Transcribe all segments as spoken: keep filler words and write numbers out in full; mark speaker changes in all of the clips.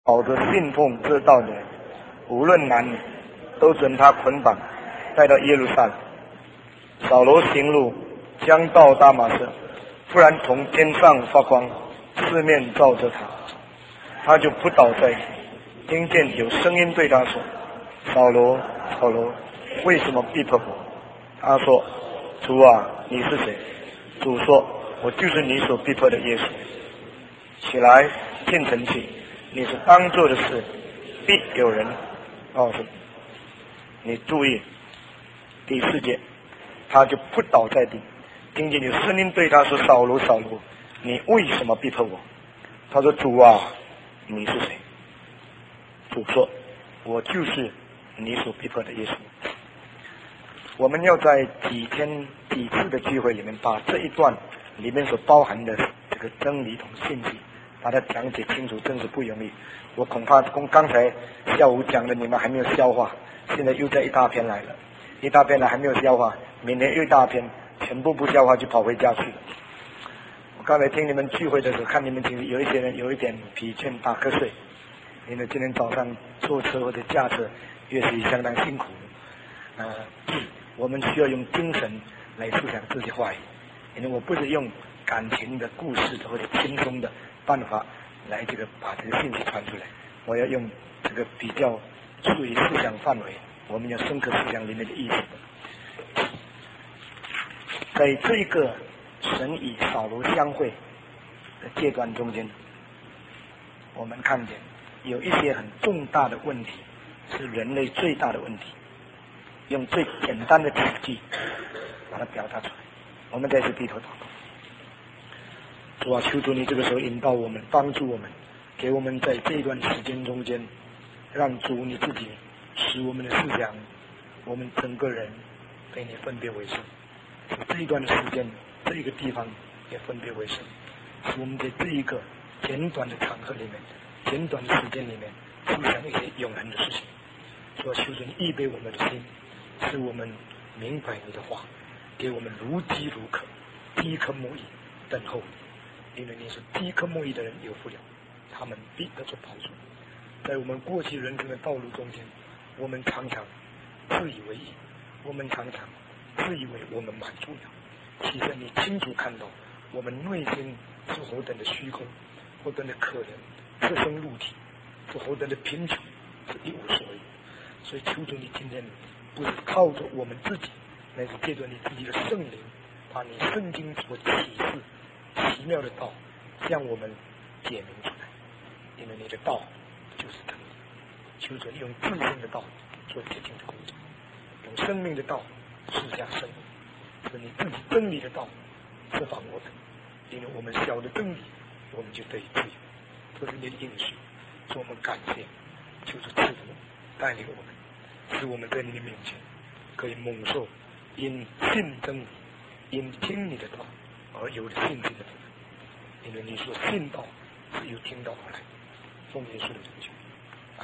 Speaker 1: 保着信奉这道的人，无论男女，都准他捆绑，带到耶路撒冷。扫罗行路，将到大马色，忽然从天上发光，四面照着他，他就扑倒在地，听见有声音对他说：“扫罗，扫罗，为什么逼迫我？”他说：“主啊，你是谁？”主说：“我就是你所逼迫的耶稣。起来，进城去，你是当做的事，必有人告诉你。”你注意第四节，他就扑倒在地，听见有声音对他说：“扫罗，扫罗，你为什么逼迫我？”他说：“主啊，你是谁？”主说：“我就是你所逼迫的耶稣。”我们要在几天几次的聚会里面，把这一段里面所包含的这个真理同信息，把它讲解清楚，真是不容易。我恐怕从刚才下午讲的你们还没有消化，现在又在一大篇来了，一大篇了还没有消化，明天又一大篇，全部不消化就跑回家去了。我刚才听你们聚会的时候，看你们有一些人有一点疲倦打瞌睡，因为今天早上坐车或者驾车也是相当辛苦。呃我们需要用精神来思想这些话语，因为我不是用感情的故事的或者轻松的办法来这个把这个信息传出来，我要用这个比较处于思想范围，我们要深刻思想里面的意思。在这个神与扫罗相会的阶段中间，我们看见有一些很重大的问题，是人类最大的问题，用最简单的几句把它表达出来。我们再次低头祷告。主啊，求主你这个时候引导我们，帮助我们，给我们在这一段时间中间，让主你自己使我们的思想，我们整个人被你分别为圣。这一段的时间，这一个地方也分别为圣，使我们在这一个简短的场合里面，简短的时间里面，思想一些永恒的事情。主啊，求主你预备我们的心，使我们明白你的话，给我们如饥如渴，饥渴慕义，等候你。因为你是饥渴慕义的人有福了，他们必得着帮助。在我们过去人生的道路中间，我们常常自以为义，我们常常自以为我们满足了，其实你清楚看到我们内心是何等的虚空，何等的可怜，赤身露体，是何等的贫穷，是一无所有。所以求主你今天不是靠着我们自己，乃是借着你自己的圣灵，把你圣经所启示奇妙的道向我们解明出来。因为你的道就是真理，求主你用自身的道做洁净的工作，用生命的道赐下生命，使你自己真理的道释放我们。因为我们晓得真理，我们就得以自由。这是你的应许，所以我们感谢，求主赐福带领我们，使我们在你的面前可以蒙受因信真理，因听你的道而有的信心的福分。因为你说信道是由听道而来，奉耶稣的名求。啊，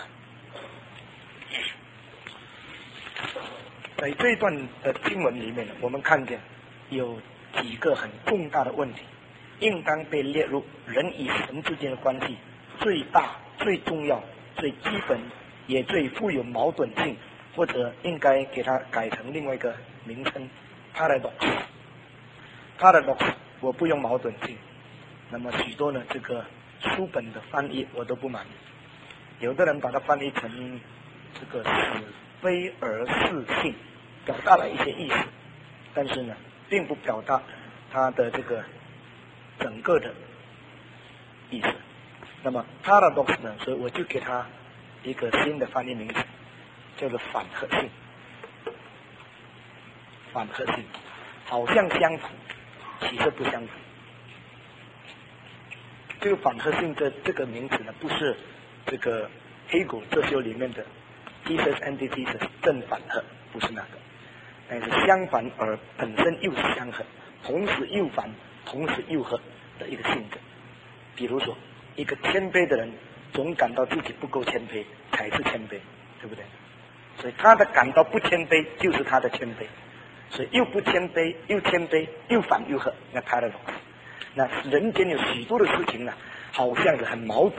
Speaker 1: 在这一段的经文里面，我们看见有几个很重大的问题，应当被列入人与神之间的关系最大、最重要、最基本，也最富有矛盾性，或者应该给它改成另外一个名称 paradox。paradox 我不用矛盾性，那么许多呢这个书本的翻译我都不满意，有的人把它翻译成这个是非而是性，表达了一些意思，但是呢并不表达它的这个整个的意思。那么 paradox 呢，所以我就给它一个新的翻译名词，叫做反合性。反合性好像相符，其实不相符。这个反合性的这个名词呢，不是这个黑狗哲学里面的 thesis antithesis 正反合，不是那个，但是相反而本身又是相合，同时又反，同时又合的一个性格。比如说，一个谦卑的人总感到自己不够谦卑，才是谦卑，对不对？所以他的感到不谦卑就是他的谦卑，所以又不谦卑又谦卑又反又合，那paradox。那人间有许多的事情呢，好像是很矛盾，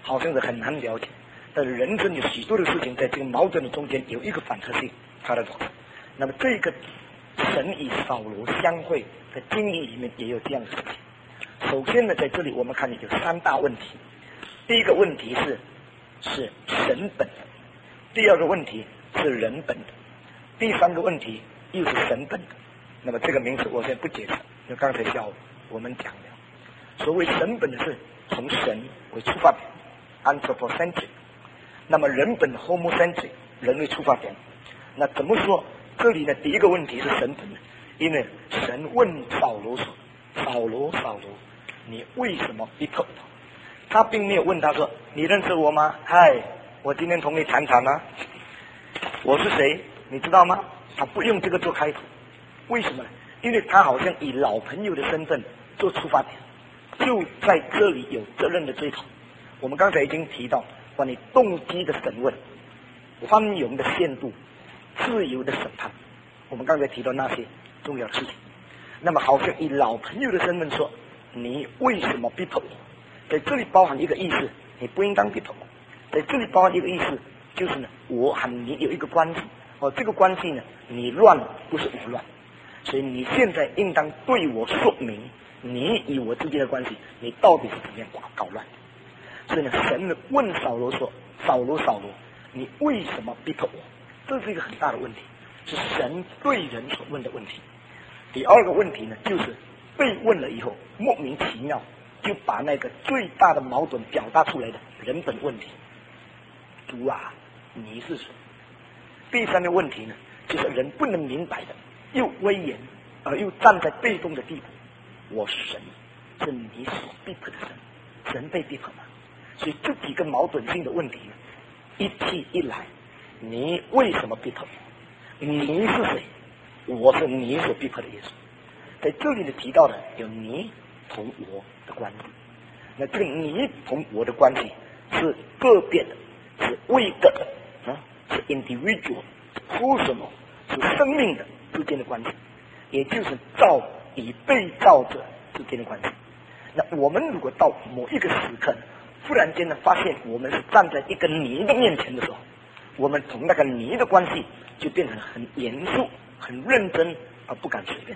Speaker 1: 好像是很难了解。但是人生有许多的事情在这个矛盾的中间有一个反射性，它的走。那么这个神与扫罗相会在经历里面也有这样的事情。首先呢，在这里我们看见有三大问题。第一个问题是是神本的，第二个问题是人本的，第三个问题又是神本的。那么这个名词我先不解释，因为刚才教我们讲的，所谓神本的是从神为出发点 anthropocentric， 那么人本 homocentric， 人为出发点。那怎么说？这里呢，第一个问题是神本的，因为神问扫罗说：“扫罗，扫罗，你为什么逼迫我？”他并没有问他说：“你认识我吗？嗨，我今天同你谈谈啊，我是谁？你知道吗？”他不用这个做开头，为什么呢？因为他好像以老朋友的身份做出发点，就在这里有责任的追讨。我们刚才已经提到关于动机的审问、宽容的限度、自由的审判，我们刚才提到那些重要的事情。那么好像以老朋友的身份说：“你为什么逼迫我？”在这里包含一个意思，你不应当逼迫我。在这里包含一个意思，就是呢，我和你有一个关系，哦，这个关系呢，你乱不是我乱，所以你现在应当对我说明，你与我之间的关系，你到底是怎么样搞搞乱？所以呢，神呢问扫罗说：“扫罗，扫罗，你为什么逼迫我？”这是一个很大的问题，是神对人所问的问题。第二个问题呢，就是被问了以后，莫名其妙就把那个最大的矛盾表达出来的人本问题。主啊，你是谁？第三个问题呢，就是人不能明白的，又威严而又站在被动的地步。我是神，是你所逼迫的神，神被逼迫吗？所以这几个矛盾性的问题呢，一起一来，你为什么逼迫我？你是谁？我是你所逼迫的耶稣。在这里呢提到的有你同我的关系，那这个你同我的关系是个别的，是位格的，啊，是 individual personal， 是生命的之间的关系，也就是造与被造者之间的关系。那我们如果到某一个时刻，忽然间呢发现我们是站在一个你的面前的时候，我们同那个你的关系就变成很严肃、很认真，而不敢随便。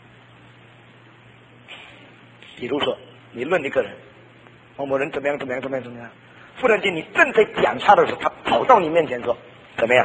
Speaker 1: 比如说，你论一个人，某某人怎么样怎么样怎么样怎么样，忽然间你正在讲他的时候，他跑到你面前说怎么样？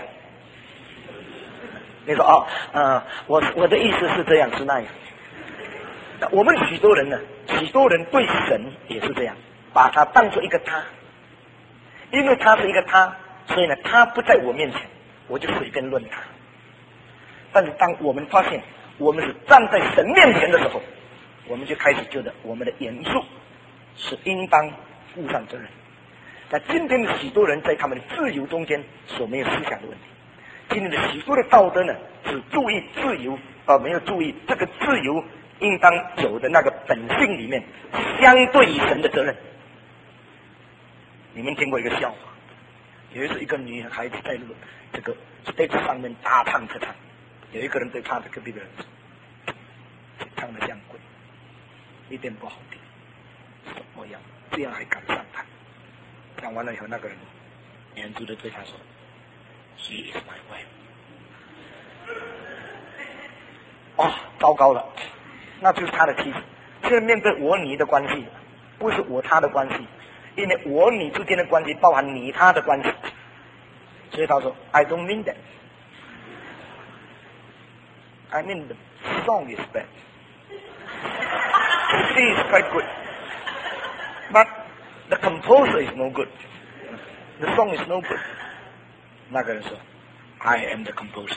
Speaker 1: 你说哦，呃，我我的意思是这样是那样。我们许多人呢，许多人对神也是这样，把他当作一个他，因为他是一个他，所以呢，他不在我面前，我就随便论他。但是当我们发现我们是站在神面前的时候，我们就开始觉得我们的严肃是应当负上责任。那今天的许多人在他们的自由中间所没有思想的问题，今天的许多的道德呢，只注意自由，而没有注意这个自由应当有的那个本性里面相对于神的责任。你们听过一个笑话，有一次一个女孩子在这个 stage 上面大唱特唱，有一个人对他的隔壁的人说：“唱得像鬼，一点不好听，什么样？这样还敢上台？”讲完了以后，那个人严肃的对他说 ：“She is my wife。”哦，糟糕了，那就是他的妻子。现在面对我你的关系，不是我他的关系，因为我你之间的关系包含你他的关系。所以他说 ：“I don't mean that. I mean the song is bad. The melody is quite good, but the composer is no good. The song is no good.” 那个人说 ：“I am the composer.”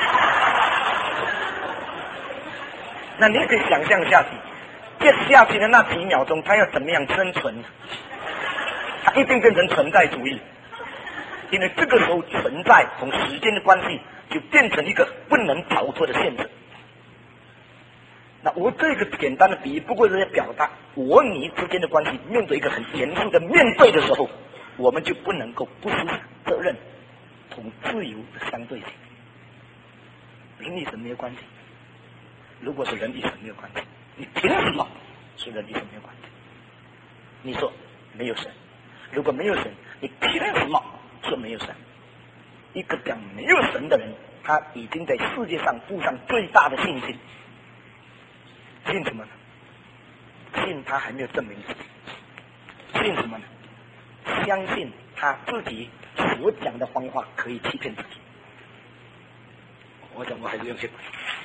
Speaker 1: 那你可以想象下去，接下去的那几秒钟，他要怎么样生存？他一定变成存在主义，因为这个时候存在同时间的关系就变成一个不能逃脱的现实。那我这个简单的比喻，不过是在表达我你之间的关系面对一个很严肃的面对的时候，我们就不能够不思想责任同自由的相对性。人与神没有关系，如果是人与神没有关系，你凭什么是人与神没有关系？你说没有神，
Speaker 2: 如果没有神，你凭什么说没有神？一个讲没有神的人，他已经在世界上付上最大的信心。信什么呢？信他还没有证明自己。信什么呢？相信他自己所讲的谎话可以欺骗自己。我想我还是用这个。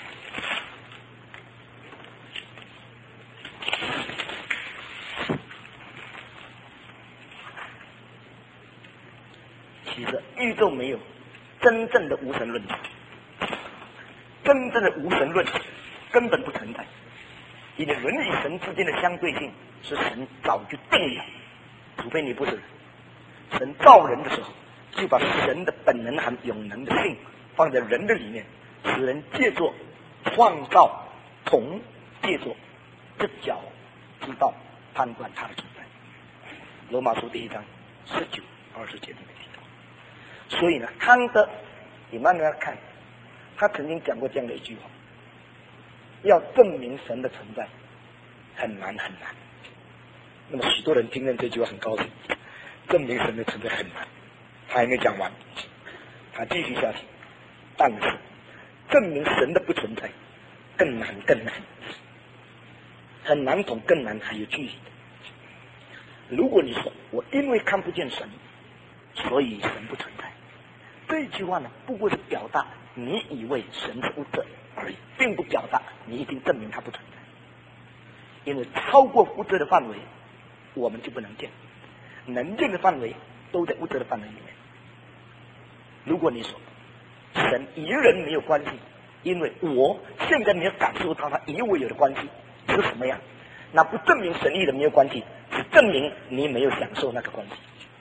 Speaker 2: 其实宇宙没有真正的无神论，真正的无神论根本不存在，因为人与神之间的相对性是神早就定了，除非你不是人。神造人的时候，就把神的本能和永能的性放在人的里面，使人借作创造同借作这角知道判断他的存在。罗马书第一章十九二十节里面提到。所以呢，康德你慢慢看，他曾经讲过这样的一句话：要证明神的存在很难很难。那么许多人听见这句话很高兴，证明神的存在很难。他还没讲完，他继续下去。但是证明神的不存在更难更难，很难同更难还有距离的。如果你说我因为看不见神，所以神不存在，这句话呢，不过是表达你以为神是物质而已，并不表达你已经证明它不存在。因为超过物质的范围，我们就不能见；能见的范围都在物质的范围里面。如果你说神与人没有关系，因为我现在没有感受到它与我有的关系是什么样，那不证明神与人没有关系，只证明你没有享受那个关系。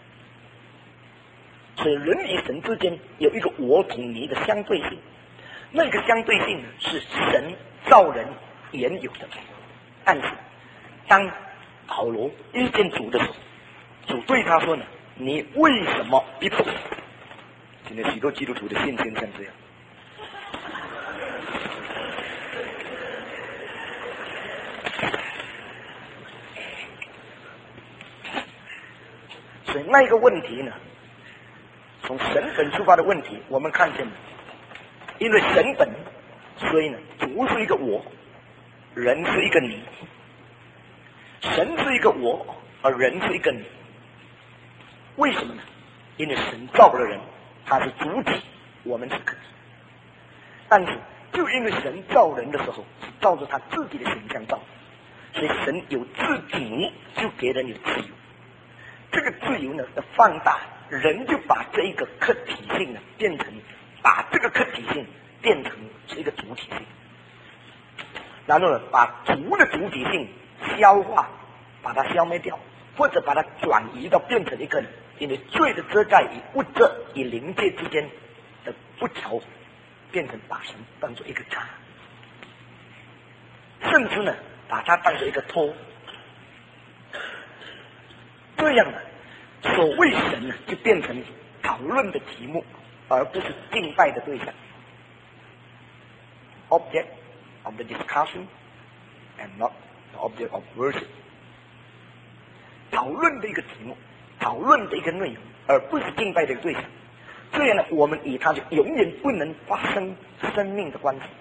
Speaker 2: 所以人与神之间有一个我同你的相对性，那个相对性呢，是神造人原有的。但是当保罗遇见主的时候，主对他说呢，你为什么逼迫我？今天许多基督徒的信心像这样。所以那个问题呢，从神本出发的问题，我们看见了，因为神本，所以呢，主是一个我，人是一个你，神是一个我，而人是一个你。为什么呢？因为神造了人，他是主体，我们是客体。但是就因为神造人的时候是照着他自己的形象造，所以神有自主，就给人有自由。这个自由呢的放大，人就把这一个客体性呢变成，把这个客体性变成是一个主体性，然后呢把主的主体性消化，把它消灭掉，或者把它转移到变成一个，因为罪的遮盖与物质与灵界之间的不调，变成把神当作一个叉，甚至呢把它当作一个托。这样呢，所谓神呢就变成讨论的题目，而不是敬拜的对象。Object of the discussion and not the object of worship。讨论的一个题目，讨论的一个内容，而不是敬拜的一个对象。这样呢，我们与他就永远不能发生生命的关系。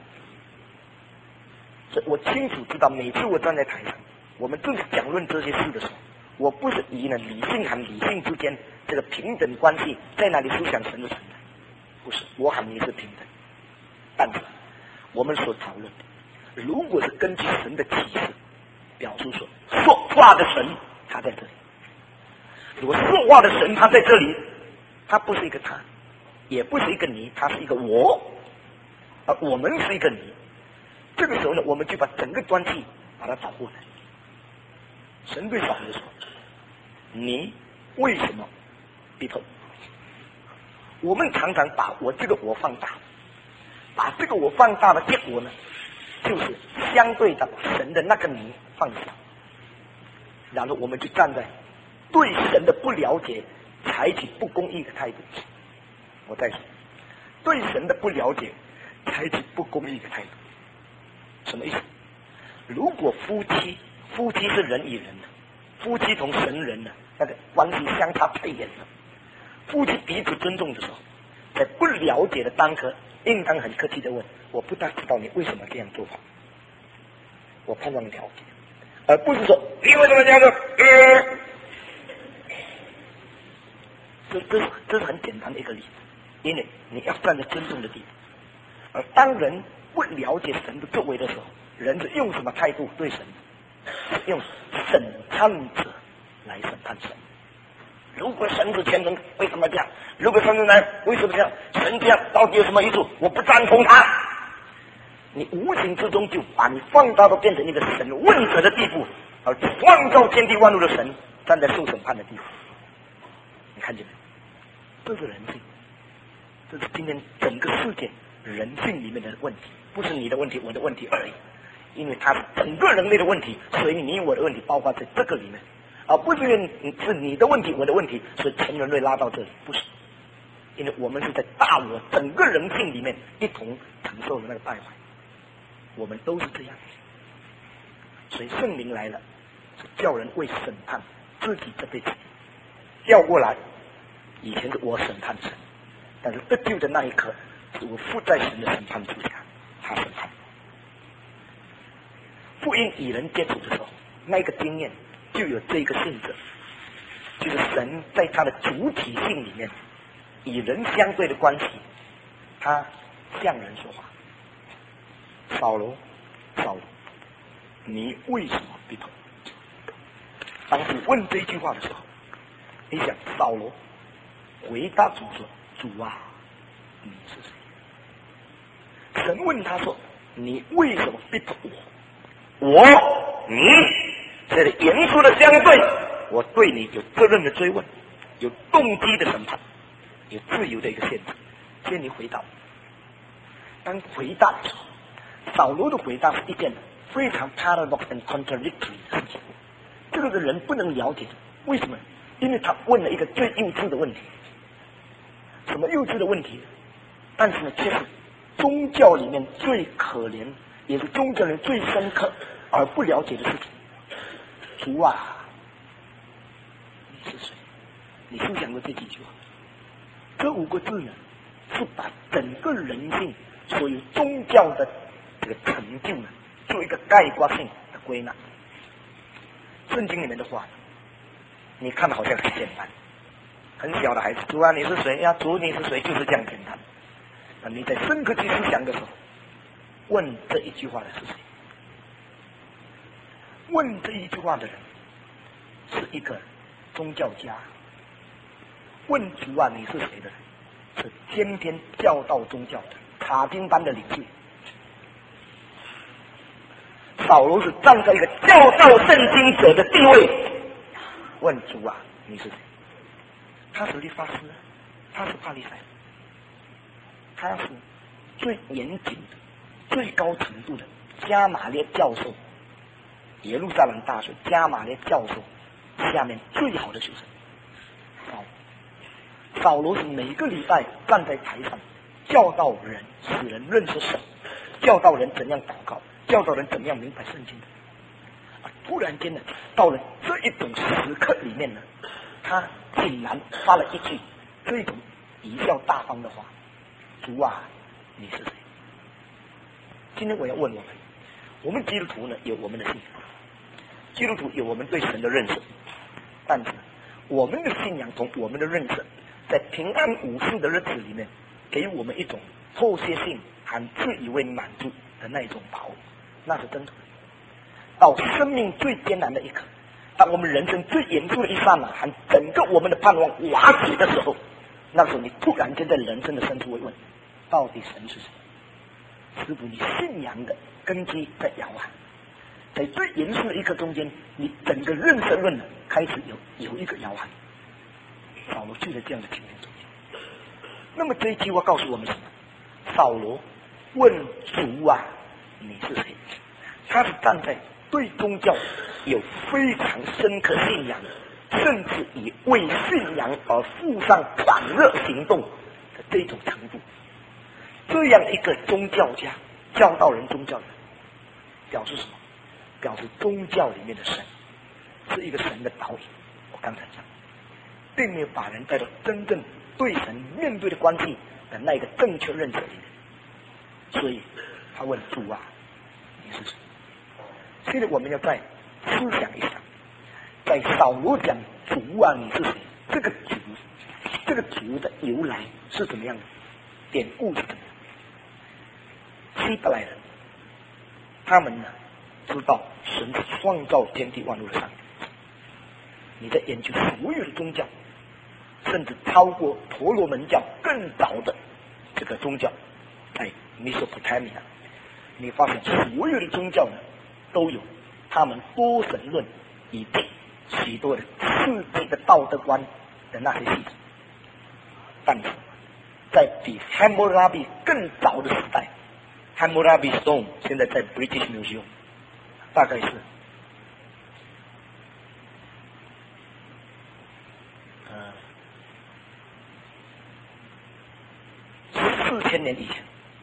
Speaker 2: 所以我清楚知道，每次我站在台上，我们正是讲论这些事的时候，我不是以呢理性和理性之间这个平等关系在那里思想神的存在，不是，我和你是平等。但是我们所讨论的，如果是根据神的启示，表示说说话的神他在这里，如果说话的神他在这里，他不是一个他，也不是一个你，他是一个我，而我们是一个你。这个时候呢，我们就把整个关系把它倒过来。神对扫罗说：“你为什么逼迫？”我们常常把我这个我放大，把这个我放大的结果呢，就是相对的神的那个你放小，然后我们就站在对神的不了解，采取不公义的态度。我再说，对神的不了解，采取不公义的态度，什么意思？如果夫妻，夫妻是人与人的，夫妻同神人呢那个关系相差太远了。夫妻彼此尊重的时候，在不了解的当刻，应当很客气的问：我不大知道你为什么这样做法，我盼望了解，而不是说你为什么这样做？呃这这是这是很简单的一个例子，因为你要站在尊重的地步。而当人不了解神的作为的时候，人是用什么态度对神？用审判者来审判神。如果神是全能，为什么这样？如果神是难，为什么这样？神这样到底有什么意思？我不赞同他。你无形之中就把你放大到变成一个神问责的地步，而创造天地万物的神站在受审判的地步。你看见没？这是人性，这是今天整个世界人性里面的问题，不是你的问题我的问题而已，因为它是整个人类的问题，所以你我的问题包括在这个里面，而不是你是你的问题我的问题，所以全人类拉到这里，不是，因为我们是在大我整个人性里面一同承受的那个败坏，我们都是这样，所以圣灵来了，是叫人为审判自己这辈子，调过来，以前是我审判神，但是得救的那一刻，是我附在神的审判之下，他审判。福音与人接触的时候，那个经验就有这个性质，就是神在他的主体性里面，与人相对的关系，他向人说话。扫罗，扫罗，你为什么逼迫？当主问这句话的时候，你想扫罗回答主说：“主啊，你是谁？”神问他说：“你为什么逼迫我？”我，你，这里严肃的相对，我对你有责任的追问，有动机的审判，有自由的一个限制。所以你回答，当回答的时候，扫罗的回答是一件非常 paradox and contradictory 的事情。这个人不能了解，为什么？因为他问了一个最幼稚的问题。什么幼稚的问题呢？但是呢，却是宗教里面最可怜，也是宗教人最深刻而不了解的事情。主啊，你是谁？你是想过这几句话？这五个字呢，是把整个人性所有宗教的这个成就呢，做一个概括性的归纳。圣经里面的话，你看好像很简单，很小的孩子，主啊你是谁呀？主你是谁？就是这样简单。那你在深刻去思想的时候，问这一句话的是谁？问这一句话的人是一个宗教家。问主啊你是谁的人，是天天教导宗教的卡丁班的领袖。扫罗是站在一个教导圣经者的地位，问主啊你是谁？他是律法师，他是法利赛，他是最严谨的、最高程度的加马列教授，耶路撒冷大学加马列教授下面最好的学生。扫扫罗是每个礼拜站在台上教导人，使人认识神，教导人怎样祷告，教导人怎么样明白圣经的。啊，突然间呢，到了这一种时刻里面呢，他竟然发了一句这种贻笑大方的话：“主啊，你是谁？”今天我要问我们，我们基督徒呢有我们的信仰，基督徒有我们对神的认识，但是我们的信仰同我们的认识，在平安无事的日子里面，给我们一种迫切性和自以为满足的那一种把握，那是真的。到生命最艰难的一刻，当我们人生最严肃的一刹那，和整个我们的盼望瓦解的时候，那时候你突然间在人生的深处会问：到底神是谁？是否你信仰的根基在摇撼？在最严肃的一刻中间，你整个认识论开始有有一个摇撼。扫罗就在这样的情形中间。那么这一句话告诉我们什么？扫罗问主啊，你是谁？他是站在对宗教有非常深刻信仰，甚至以为信仰而付上狂热行动的这种程度。这样一个宗教家教导人宗教的，表示什么？表示宗教里面的神是一个神的导引。我刚才讲。 并没有把人带到真正对神面对的关系的那个正确认识里面。所以他问主啊，你是谁？现在我们要再思想一下，在扫罗讲主啊你是谁，这个主这个主的由来是怎么样的，典故是怎么样。希伯来人他们呢知道神是创造天地万物的上帝。你在研究所有的宗教，甚至超过婆罗门教更早的这个宗教，在米索普泰米亚，你发现所有的宗教呢都有他们多神论以及许多的世界的道德观的那些系统。但是在比 Hammurabi 更早的时代， Hammurabi Stone 现在在 British Museum， 大概是呃四千年以前，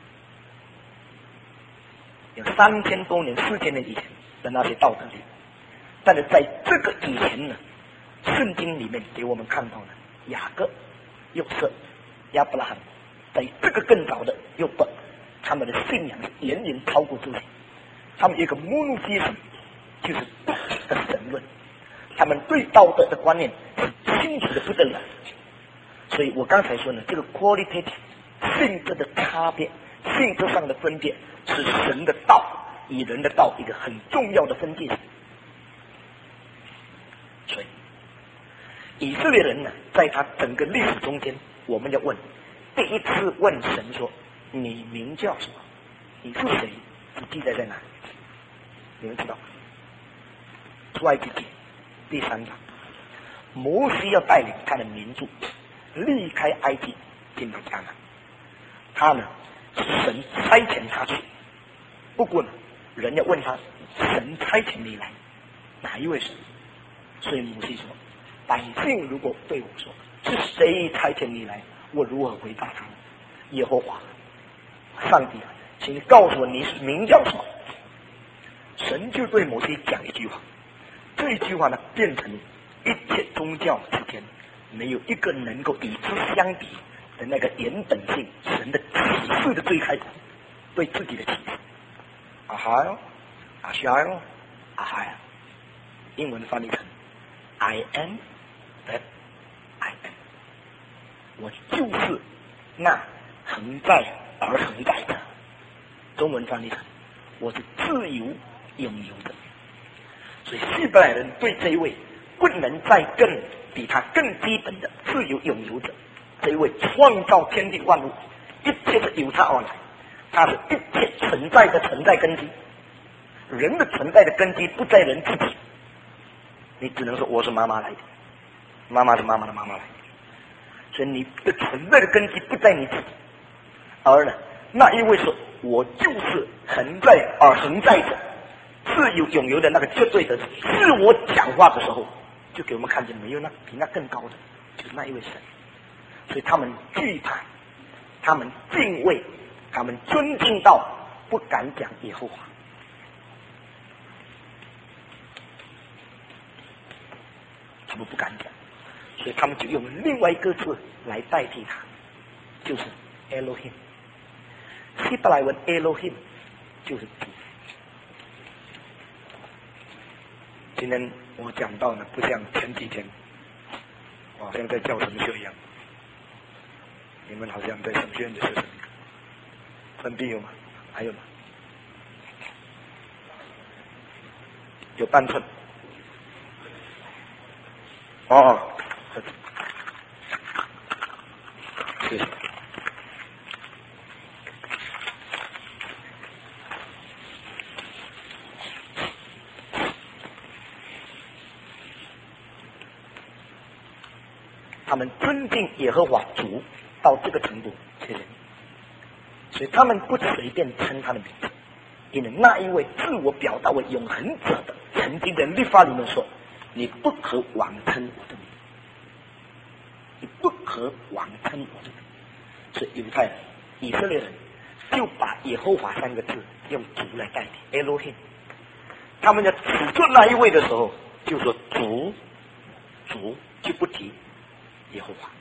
Speaker 2: 有三千多年、四千年以前的那些道德理。但是在这个以前呢，圣经里面给我们看到了雅各、约瑟、亚伯拉罕，在这个更早的约伯，他们的信仰是远远超过这些。他们有一个 monotheism， 就是不的神论，他们对道德的观念是清楚的不得了。所以我刚才说呢，这个 qualitative 性质的差别，性质上的分别，是神的道与人的道一个很重要的分界线。所以以色列人呢，在他整个历史中间，我们要问，第一次问神说你名叫什么，你是谁，你记载在哪里？你们知道吗？出埃及记第三章，摩西要带领他的民族离开埃及进到迦南，他呢神差遣他去，不过呢人要问他神差遣你来哪一位神？所以摩西说，百姓如果对我说是谁差遣你来，我如何回答他们？耶和华上帝，请你告诉我你是名叫什么。神就对摩西讲一句话，这一句话呢变成一切宗教之间没有一个能够与之相比的那个原本性，神的启示的最开始，对自己的启示。啊哈哟，啊哈哟，啊哈呀，英文翻译成 I am that I am， 我就是那恒在而恒在的。中文翻译成我是自由拥有的。所以希伯来人对这一位不能再更比他更基本的自由拥有者，这一位创造天地万物，一切是由他而来，他是一切存在的存在根基。人的存在的根基不在人自己，你只能说我是妈妈来的，妈妈是妈妈的妈妈来的，所以你的存在的根基不在你自己，而呢那一位说我就是恒在而恒在者，自由拥有的那个绝对的自我讲话的时候，就给我们看见没有那比那更高的，就是那一位神。所以他们惧怕，他们敬畏，他们尊敬到不敢讲耶和华。他们不敢讲，所以他们就用另外一个字来代替他，就是 Elohim。希伯来文 Elohim 就是主。今天我讲到呢，不像前几天，好像在教神学一样。你们好像在神学院的学生，分币有吗？还有吗？有半寸。哦，谢谢。他们尊敬耶和华主到这个程度，谢谢你。所以他们不随便称他的名字，因为那一位自我表达为永恒者的，曾经在律法里面说，你不可妄称我的名，你不可妄称我的名。所以犹太人、以色列人就把耶和华三个字用主来代替 Elohim。他们在指出那一位的时候，就说主主就不提耶和华。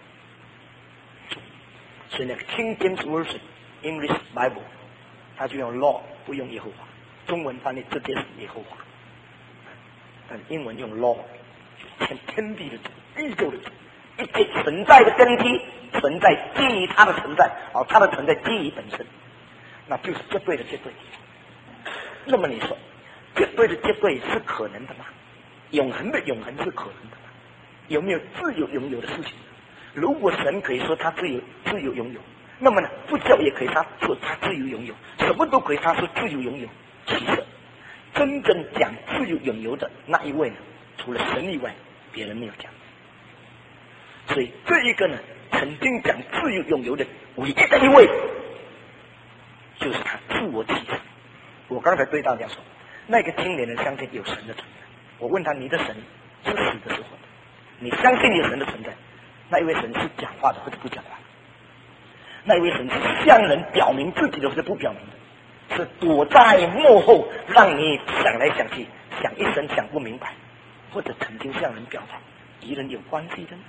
Speaker 2: 所以那个 King James Version English Bible， 他就用 law 不用耶和华，中文翻译直接是耶和华，但英文用 law， 天天地的主，宇宙的主，一切存在的根基，存在基于它的存在，而它的存在基于本身，那就是绝对的绝对。那么你说，绝对的绝对是可能的吗？永恒的永恒是可能的吗？有没有自由拥有的事情？如果神可以说他自由自由拥有，那么呢，佛教也可以他说他自由拥有，什么都可以他说自由拥有。其实，真正讲自由拥有的那一位呢，除了神以外，别人没有讲。所以这一个呢，曾经讲自由拥有的唯一的一位，就是他自我启示。我刚才对大家说，那个青年人相信有神的存在。我问他，你的神是死的时候，你相信有神的存在？那一位神是讲话的或者不讲话的？那一位神是向人表明自己的或者不表明的？是躲在幕后，让你想来想去，想一生想不明白，或者曾经向人表达，与人有关系的呢？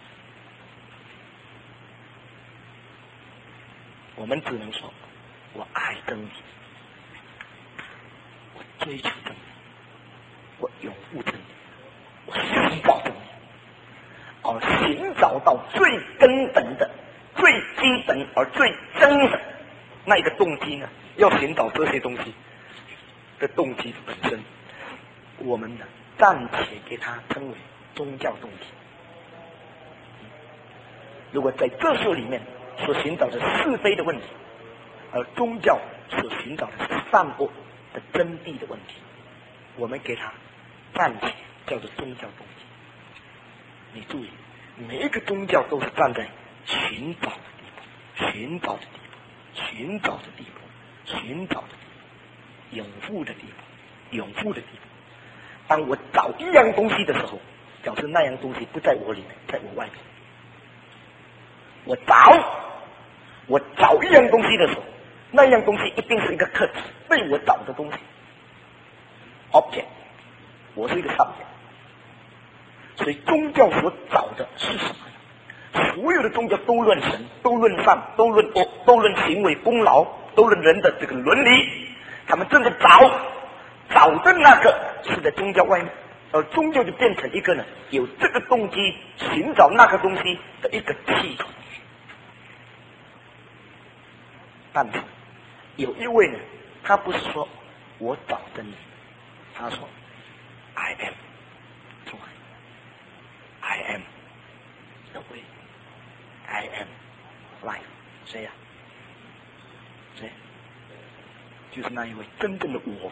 Speaker 2: 我们只能说，我爱真理，我追求真理，我拥护真理，我寻找真理。而寻找到最根本的、最基本而最真的那一个动机呢？要寻找这些东西的动机本身，我们呢暂且给它称为宗教动机。如果在这书里面所寻找的是非的问题，而宗教所寻找的是善恶的真谛的问题，我们给它暂且叫做宗教动机。你注意，每一个宗教都是站在寻找的地步，寻找的地步，寻找的地步，寻找的地步，拥护的地步，拥护的地步。当我找一样东西的时候，表示那样东西不在我里面，在我外面。我找，我找一样东西的时候，那样东西一定是一个客体，被我找的东西 ，object， 我是一个 subject。所以宗教所找的是什么呢？所有的宗教都论神，都论善，都论恶，都论行为功劳，都论人的这个伦理。他们真的找找的那个是在宗教外面，而宗教就变成一个呢有这个动机寻找那个东西的一个系统。但是有一位呢，他不是说我找真理，他说 I am。I am the way. I am life. 谁呀、啊？谁？就是那一位真正的我。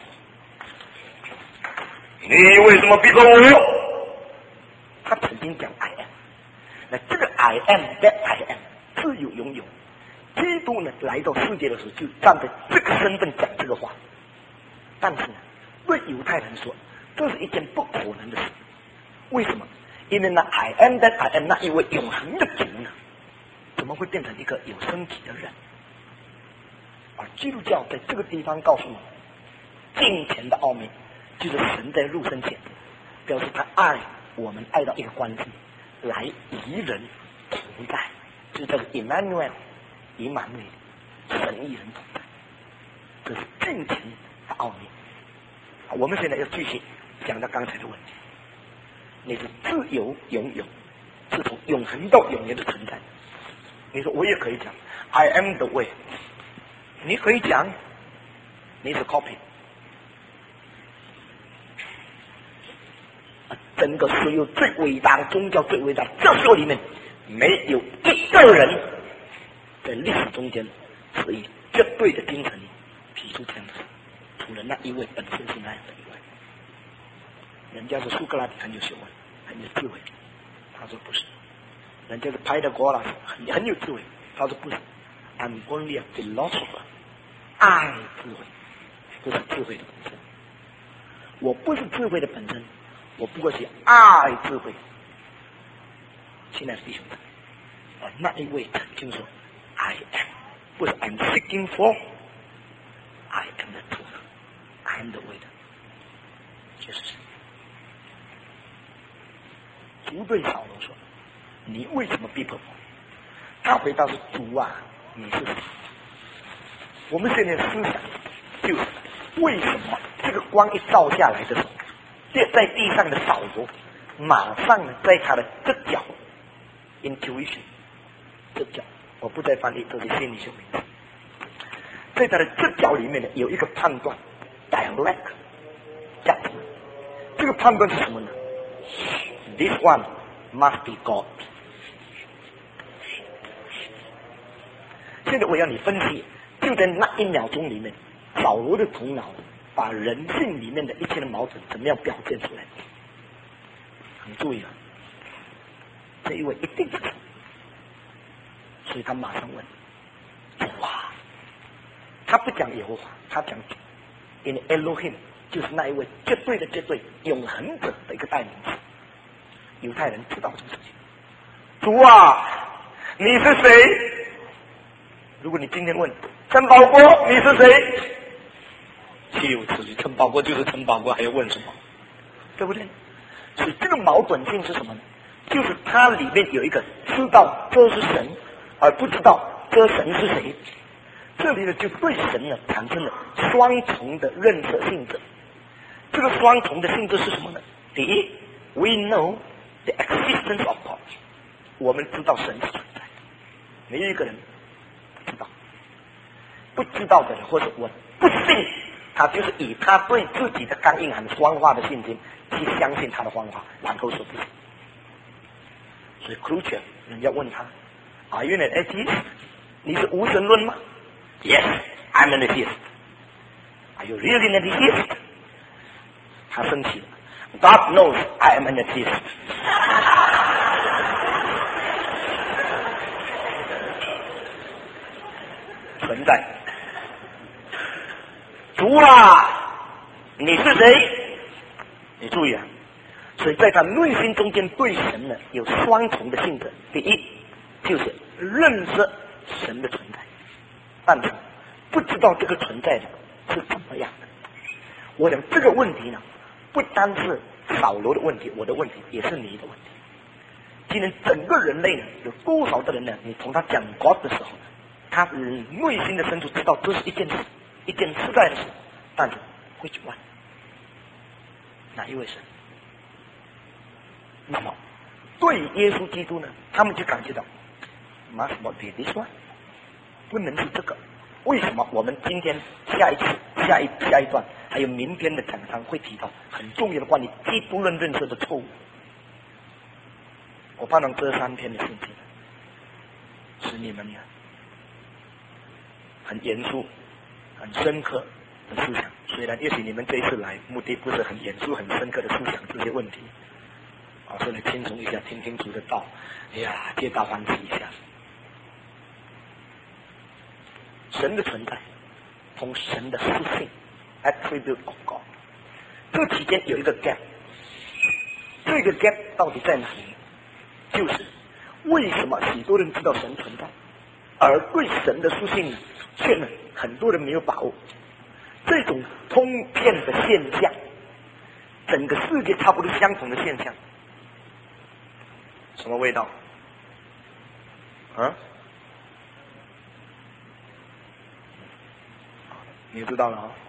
Speaker 2: 你为什么逼着我？他曾经讲 I am。那这个 I am that I am 自有拥有。基督呢来到世界的时候，就站在这个身份讲这个话。但是呢，对犹太人说，这是一件不可能的事。为什么？因为那 I am that I am 那一位永恒的主呢，怎么会变成一个有身体的人？而基督教在这个地方告诉我们，敬虔的奥秘就是神在入生前，表示他爱我们爱到一个关系，来与人同在，就叫做 Emmanuel， 以满内神与人同在，这是敬虔的奥秘。我们现在要继续讲到刚才的问题。你是自由拥有，是从永恒到永远的存在。你说我也可以讲 I am the way， 你可以讲你是 copy。整个所有最伟大的宗教、最伟大的教授里面，没有一个人在历史中间是以绝对的精神提出这样的事，除了那一位本身是那样的一位。人家是苏格拉底很有学问，很有智慧，他说不是。人家是派的国拉很很有智慧，他说不是。I'm only a philosopher， 爱智慧，不是智慧的本身。我不是智慧的本身，我不过是爱智慧。亲爱的弟兄们，而那一位曾经说 I am， 不是 I'm seeking for，I am the truth，I am the way， 就是神。主对扫罗说你为什么逼迫我？他回答是主啊，你是谁？我们现在思想就是为什么这个光一照下来的时候，跌在地上的扫罗，马上呢在他的这脚 intuition 这脚，我不再翻译，这是心理学名词，在他的这脚里面呢有一个判断 direct judgment， 这个判断是什么呢？ This one must be God。 现在我要你分析，就在那一秒钟里面，扫罗的头脑把人性里面的一切的矛盾怎么样表现出来？你注意了，这一位一定是神，所以他马上问主啊，他不讲耶和华，他讲主，因为 Elohim 就是那一位绝对的绝对永恒者的一个代名词。犹太人知道这个事情。主啊，你是谁？如果你今天问陈宝国你是谁，岂有此理，陈宝国就是陈宝国，还要问什么？对不对？所以这个矛盾性是什么呢？就是它里面有一个知道这是神，而不知道这神是谁。这里呢就对神呢产生了双重的认识性质。这个双重的性质是什么呢？第一 ，we know the existence of God， 我们知道神是存在，没有一个人不知道。不知道的人，或者我不信，他就是以他对自己的刚硬很双化的信心去相信他的方法，然后说不信。所以 crucial 人家问他 Are you an atheist？ 你是无神论吗？ Yes, I'm an atheist. Are you really an atheist？ 他生气了 God knows I am an atheist。 存在，主啊，你是谁？你注意啊，所以在他内心中间对神呢有双重的性质。第一，就是认识神的存在，但是不知道这个存在的是怎么样的。我想这个问题呢，不单是扫罗的问题，我的问题也是你的问题。今天整个人类呢，有多少的人呢？你从他讲 God 的时候呢，他内心的深处知道这是一件事，一件实在的事，但是会去问哪一位神？那么对于耶稣基督呢，他们就感觉到 must not be this one， 不能是这个。为什么我们今天下一次、下一下一段，还有明天的讲堂会提到很重要的关于基督论认识的错误？我盼望这三篇的信息使你们呢很严肃、很深刻的思想。虽然也许你们这一次来目的不是很严肃、很深刻的思想这些问题，啊，说来轻松一下，听听主的道，哎呀，皆大欢喜一下。神的存在同神的属性 attribute of God， 这期间有一个 gap， 这个 gap 到底在哪里？就是为什么许多人知道神存在，而对神的属性却呢很多人没有把握？这种通篇的现象，整个世界差不多相同的现象，什么味道？啊？你知道了啊？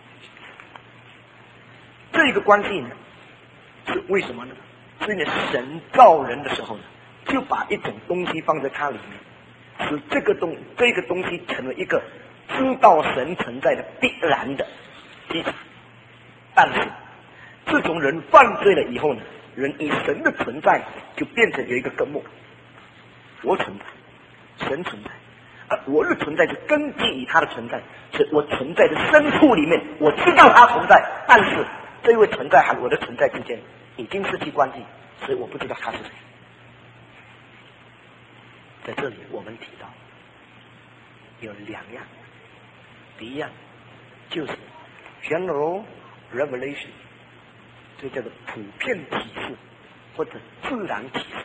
Speaker 2: 这个关系呢，是为什么呢？所以呢，神造人的时候呢，就把一种东西放在它里面，使这个东这个东西成为一个知道神存在的必然的基础。但是，自从人犯罪了以后呢，人以神的存在就变成有一个根目，我存在，神存在。而我的存在是根基于他的存在，所以我存在的深处里面，我知道他存在，但是这位存在和我的存在之间已经失去关系，所以我不知道他是谁。在这里我们提到有两样，第一样就是 general revelation， 这叫做普遍启示或者自然启示。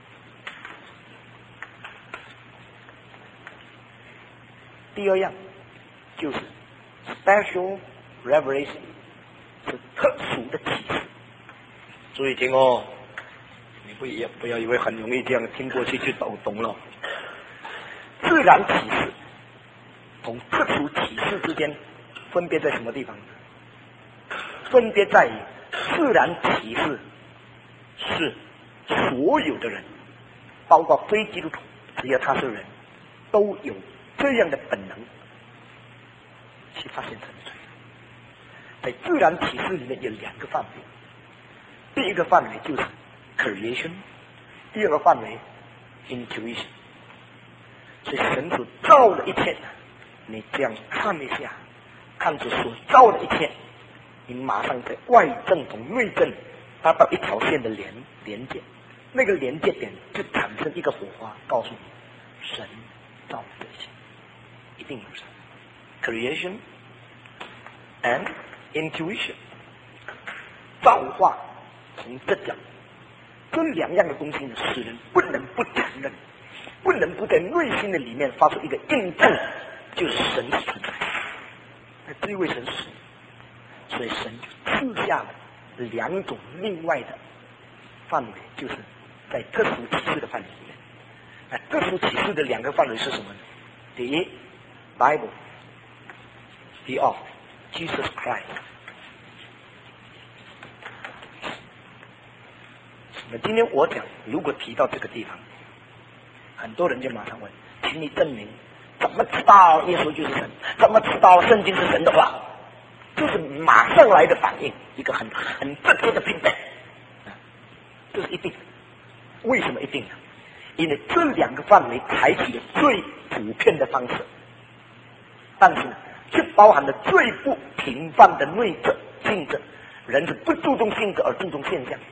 Speaker 2: 第二样就是 special revelation， 是特殊的启示。注意听哦，你不要不要以为很容易这样听过去就懂懂了。自然启示同特殊启示之间分别在什么地方？分别在于自然启示是所有的人，包括非基督徒，只要他是人，都有这样的本能去发现神的存在。在自然启示里面有两个范围，第一个范围就是 creation， 第二个范围 intuition。所以神所造的一切，你这样看一下，看着所造的一切，你马上在外证同内证达到一条线的连连接，那个连接点就产生一个火花，告诉你神造这些一定有神。 creation and intuition， 造化从这讲，这两样的东西呢，使人不能不承认，不能不在内心的里面发出一个印证，就是神的存在。那这位神是谁？所以神就赐下了两种另外的范围，就是在特殊启示的范围里面。那特殊启示的两个范围是什么呢？第一 ，Bible； 第二 ，Jesus Christ。那今天我讲，如果提到这个地方，很多人就马上问：请你证明，怎么知道耶稣就是神？怎么知道圣经是神的话？就是马上来的反应，一个很很直接的评判，这是一定。为什么一定呢？因为这两个范围采取了最普遍的方式，但是却包含了最不平凡的内质性质。人是不注重性质而注重现象。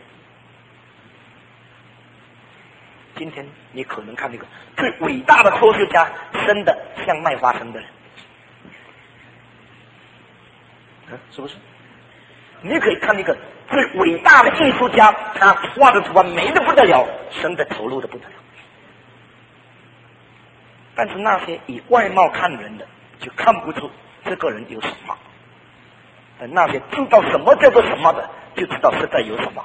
Speaker 2: 今天你可能看那个最伟大的科学家生的像卖花生的人，啊，是不是？你可以看那个最伟大的艺术家，他画的图案美得不得了，生的丑陋的不得了。但是那些以外貌看人的，就看不出这个人有什么；而那些知道什么叫做什么的，就知道实在有什么。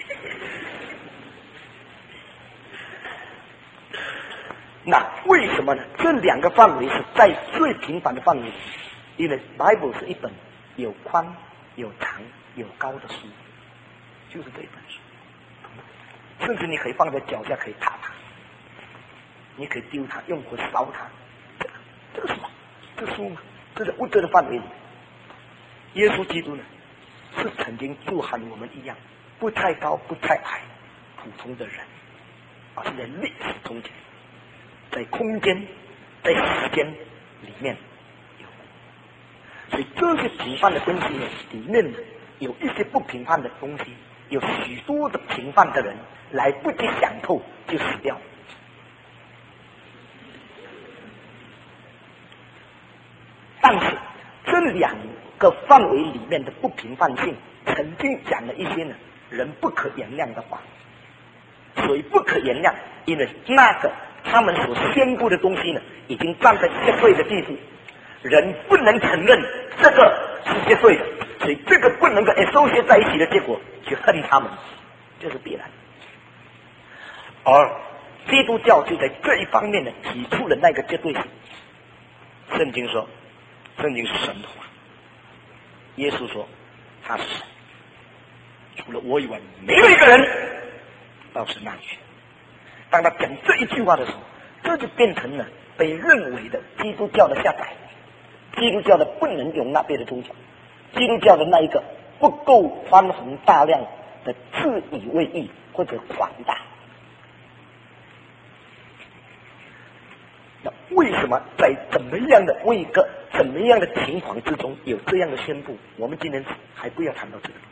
Speaker 2: 那为什么呢？这两个范围是在最平凡的范围里，因为 Bible 是一本有宽、有长、有高的书，就是这一本书。甚至你可以放在脚下，可以踏它，你可以丢它，用火烧它。这个什么？这个书嘛，这是物质的范围里。耶稣基督呢，是曾经就和我们一样，不太高、不太矮，普通的人，而是在历史中间。在空间，在时间里面有，所以这些平凡的东西呢，里面呢有一些不平凡的东西，有许多的平凡的人来不及想透就死掉。但是这两个范围里面的不平凡性，曾经讲了一些呢人不可原谅的话。所以不可原谅，因为那个他们所宣布的东西呢，已经站在绝对的地步，人不能承认这个是绝对的，所以这个不能够 associate 在一起的结果，去恨他们，这是必然。而基督教就在这一方面呢，提出了那个绝对性。圣经说，圣经是神的话，耶稣说他是神，除了我以外，没有一个人到神那里去。当他讲这一句话的时候，这就变成了被认为的基督教的下载，基督教的不能容纳别的宗教，基督教的那一个不够宽宏大量的自以为意或者广大。那为什么在怎么样的为一个怎么样的情况之中有这样的宣布？我们今天还不要谈到这个。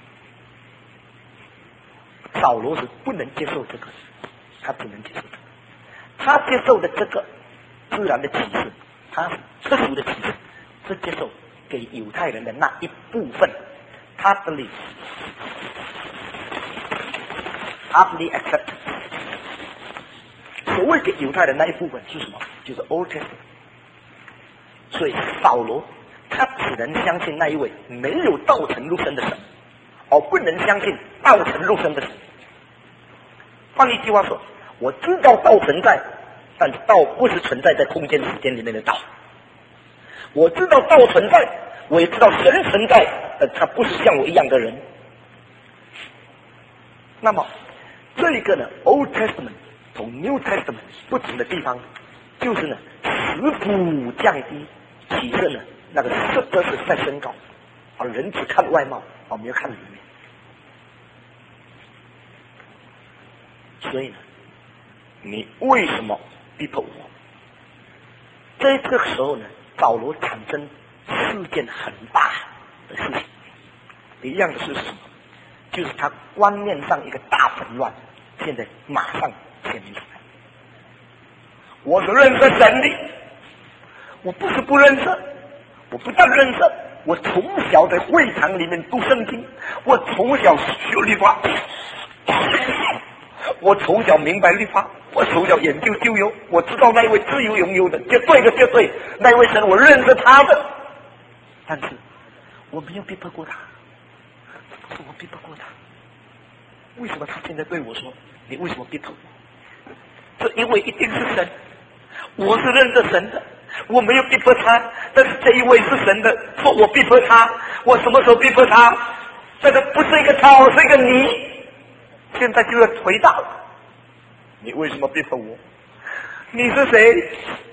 Speaker 2: 扫罗是不能接受这个，他只能接受这个。他接受的这个自然的启示，他特殊的启示，是接受给犹太人的那一部分，他的理，他的 accept。所谓给犹太人那一部分是什么？就是 Old Testament。所以扫罗他只能相信那一位没有道成肉身的神，而不能相信道成肉身的神。 换一句话说，我知道道存在，但是道不是存在在空间时间里面的道。我知道道存在，我也知道神存在，但他不是像我一样的人。那么这一个呢 ，Old Testament 同 New Testament 不同的地方，就是呢，识谱降低，其次呢，那个色泽是在升高，而人只看外貌，而没有看里面。所以呢，你为什么逼迫我？在这个时候呢，保罗产生是件很大的事情。一样的是什么？就是他观念上一个大混乱，现在马上显明出来。我是认识神的，我不是不认识，我不但认识，我从小在会堂里面读圣经，我从小学律法，我从小明白律法，我从小研究旧约，我知道那一位自由拥有的绝对的绝对，那一位神我认识他的，但是我没有逼迫过他，我逼迫过他，为什么他现在对我说你为什么逼迫我？这一位一定是神，我是认识神的，我没有逼迫他，但是这一位是神的，说我逼迫他，我什么时候逼迫他？这个不是一个他，我是一个你。现在就要回答了，你为什么逼迫我？你是谁？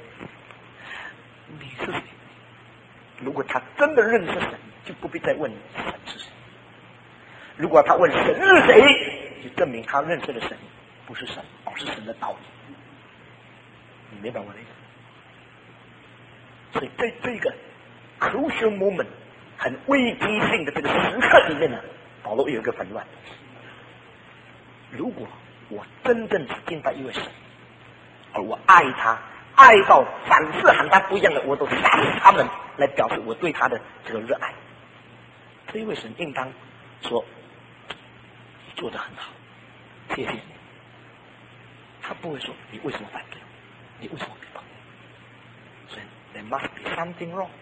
Speaker 2: 你是谁？如果他真的认识神，就不必再问神是谁。如果他问神是谁，就证明他认识的神不是神，而是神的道理。你明白我的意思？所以在这个 crucial moment 很危机性的这个时刻里面呢，保罗有一个混乱。如果我真正只敬拜一位神，而我爱他，爱到凡是和他不一样的，我都杀死他们，来表示我对他的这个热爱，这一位神应当说做得很好，谢谢你。他不会说你为什么反对我，你为什么逼迫我？所以 there must be something wrong。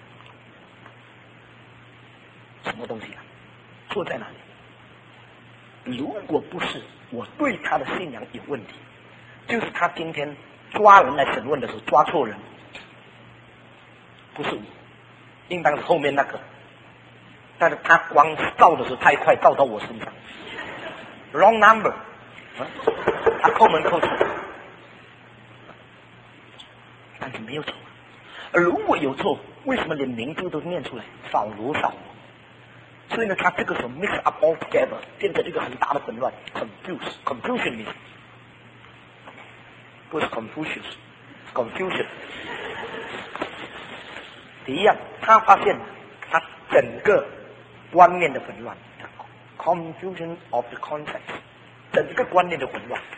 Speaker 2: 什么东西啊？错在哪里？如果不是我对他的信仰有问题，就是他今天抓人来审问的时候抓错人，不是我，应当是后面那个，但是他光照的时候太快，照到我身上 ，wrong number， 他抠门抠出，但是没有错。而如果有错，为什么连名字都念出来？扫罗，扫罗。所以呢，他这个时候 mix up all together， 变成一个很大的混乱 ，confuse confusion， 不是 confusion，confusion。一样，他发现他整个观念的混乱 ，confusion of the concept， 整个观念的混乱。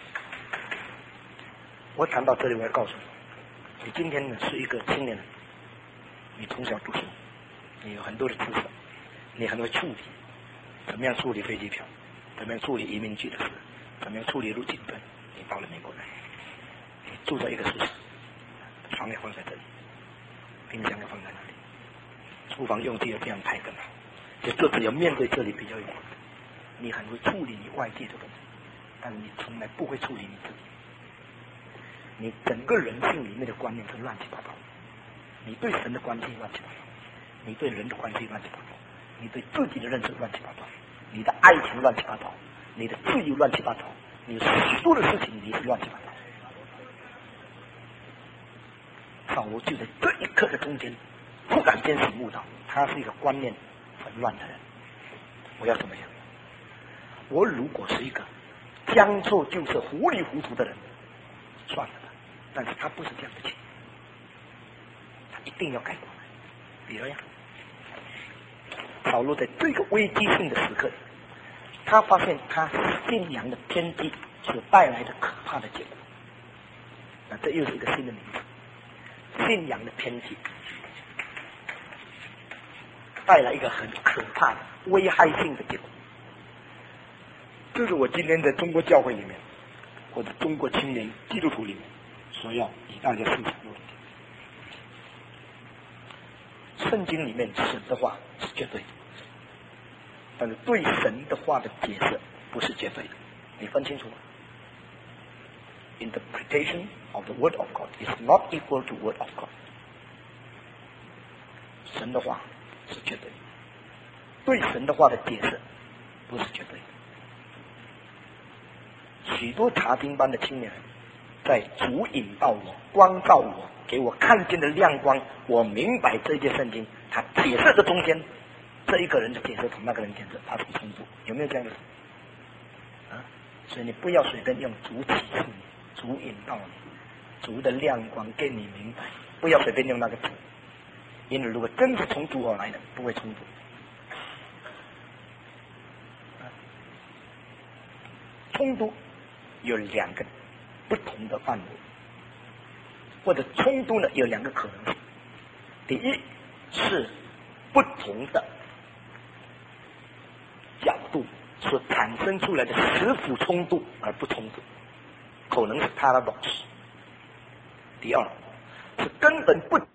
Speaker 2: 我谈到这里，我要告诉你，你今天呢是一个青年人，你从小读书，你有很多的知识。你很会处理，怎么样处理飞机票，怎么样处理移民局的事，怎么样处理入境本。你到了美国来，你住在一个宿舍，床要放在这里，冰箱要放在那里，厨房用具要这样排更好，就这只要面对这里比较有。你很会处理你外界的问题，但是你从来不会处理你自己。你整个人性里面的观念是乱七八糟，你对神的关系乱七八糟，你对人的关系乱七八糟。你对自己的认识乱七八糟，你的爱情乱七八糟，你的自由乱七八糟，你许多的事情你是乱七八糟。扫罗就在这一刻的中间，忽然间醒悟到，他是一个观念混乱的人。我要怎么样？我如果是一个将错就错、糊里糊涂的人，算了吧。但是他不是这样的情，他一定要改过来。比如呀。扫罗在这个危机性的时刻，他发现他信仰的偏激所带来的可怕的结果。那这又是一个新的名字，信仰的偏激带来一个很可怕的危害性的结果。这是我今天在中国教会里面，或者中国青年基督徒里面所要以大家思想的问题。圣经里面神的话是绝对的，但是对神的话的解释不是绝对的，你分清楚吗？ interpretation of the Word of God is not equal to Word of God. 神的话是绝对的，对神的话的解释不是绝对的。许多查经班的青年人在主引导我、光照我、给我看见的亮光，我明白这一节圣经，他解释的中间，这一个人的解释同那个人解释他是冲突，有没有这样的？啊，所以你不要随便用主启示你、主引导你、主的亮光给你明白，不要随便用那个词，因为如果真是从主而来的，不会冲突。啊，冲突有两个不同的范围，或者冲突呢有两个可能性。第一是不同的角度所产生出来的实辅冲突而不冲突，可能是 paradox。第二是根本不